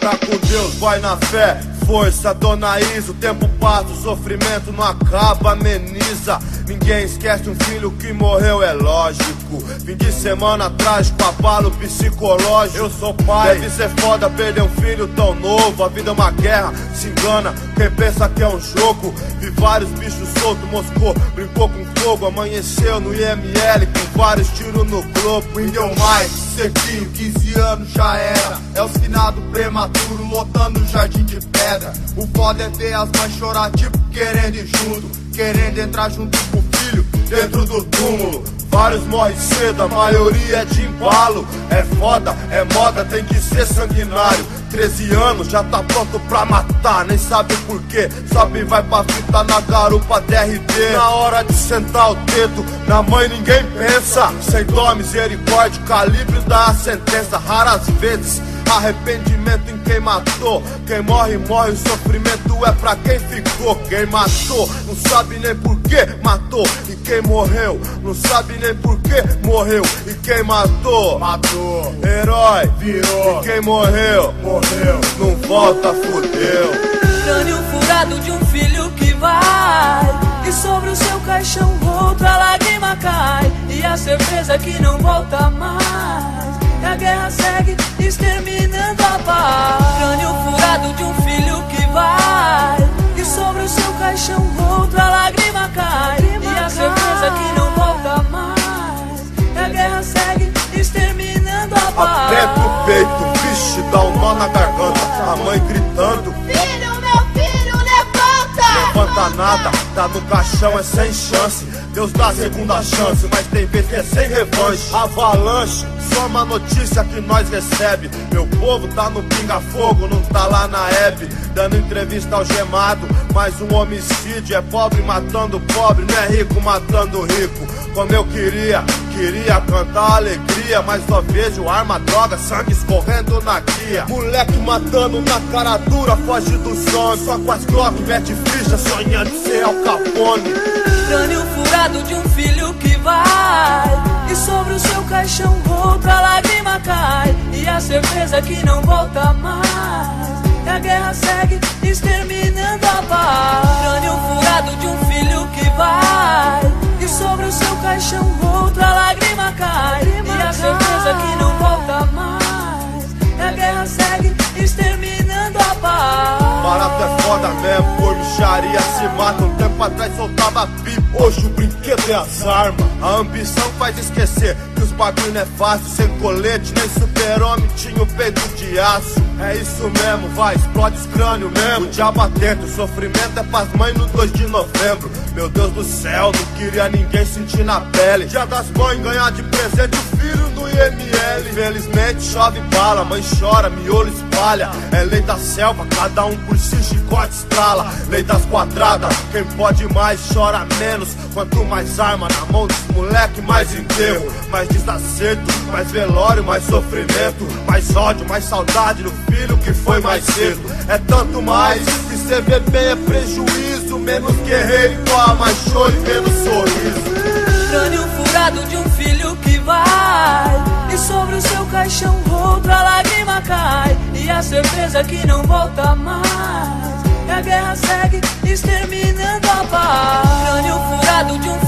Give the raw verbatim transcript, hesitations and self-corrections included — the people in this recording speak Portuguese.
Tá com Deus, vai na fé, força, dona Isa. O tempo passa, o sofrimento não acaba, ameniza. Ninguém esquece um filho que morreu, é lógico. Fim de semana trágico, abalo psicológico. Eu sou pai, deve ser foda perder um filho tão novo. A vida é uma guerra, se engana quem pensa que é um jogo. Vi vários bichos soltos, moscou, brincou com fogo. Amanheceu no I M L com vários tiros no globo. E deu mais, certinho, quinze anos já era. É o finado prematuro, lotando o jardim de pedra. O foda é ver as mães chorar, tipo querendo ir junto, querendo entrar junto com o filho dentro do túmulo. Vários morrem cedo, a maioria é de embalo. É foda, é moda, tem que ser sanguinário. Treze anos, já tá pronto pra matar, nem sabe por quê. Sobe e vai pra fita na garupa D R D. Na hora de sentar o dedo, na mãe ninguém pensa. Sem dó, misericórdia, o calibre dá a sentença. Raras vezes arrependimento em quem matou. Quem morre, morre, o sofrimento é pra quem ficou. Quem matou, não sabe nem por que matou. E quem morreu, não sabe nem por que morreu. E quem matou, matou. Herói, virou. E quem morreu, morreu. Não volta, fudeu. Crânio furado de um filho que vai, e sobre o seu caixão outra lágrima cai. E a certeza que não volta mais. E a guerra segue exterminando a paz. Crânio furado de um filho que vai, e sobre o seu caixão outra lágrima cai. E a certeza que não volta mais. E a guerra segue exterminando a paz. Aperta o peito, vixe, dá um nó na garganta. A mãe gritando: filho, meu filho, levanta! Levanta nada, tá no caixão, é sem chance. Deus dá segunda chance, mas tem vezes que é sem revanche. Avalanche, só uma notícia que nós recebe. Meu povo tá no pinga-fogo, não tá lá na Hebe. Dando entrevista algemado, mais um homicídio. É pobre matando pobre, não é rico matando rico. Como eu queria, queria cantar alegria, mas só vejo arma, droga, sangue escorrendo na guia. Moleque matando na cara dura, foge do sonho. Só com as Glock, mete ficha, sonhando em ser Al Capone. Crânio furado de um filho que vai, e sobre o seu caixão outra lágrima cai. E a certeza que não volta mais. E a guerra segue exterminando a paz. Crânio furado de um filho que vai, e sobre o seu caixão outra lágrima cai. E a certeza que não volta mais. E a guerra segue exterminando a paz. Barato é foda mesmo, por bicharia se mata. Um tempo atrás soltava pipa, hoje o brinquedo é as armas. A ambição faz esquecer que os bagulho não é fácil. Sem colete, nem super-homem tinha o peito de aço. É isso mesmo, vai, explode os crânios mesmo. O diabo atento, o sofrimento é pras mães no dois de novembro. Meu Deus do céu, não queria ninguém sentir na pele. Dia das mães, ganhar de presente o filho no I M L. Infelizmente chove bala, mãe chora, miolo espalha. É lei da selva, cada um por si, chicote estrala. Lei das quadradas, quem pode mais chora menos. Quanto mais arma na mão dos moleque, mais enterro. Mais desacerto, mais velório, mais sofrimento. Mais ódio, mais saudade do filho que foi mais cedo. É tanto mais que cê vê bem é prejuízo. Menos guerreiro, igual a mais choro e menos sorriso. Crânio furado de um filho que vai, e sobre o seu caixão outra lágrima cai. E a certeza que não volta mais. E a guerra segue exterminando a paz. Crânio furado de um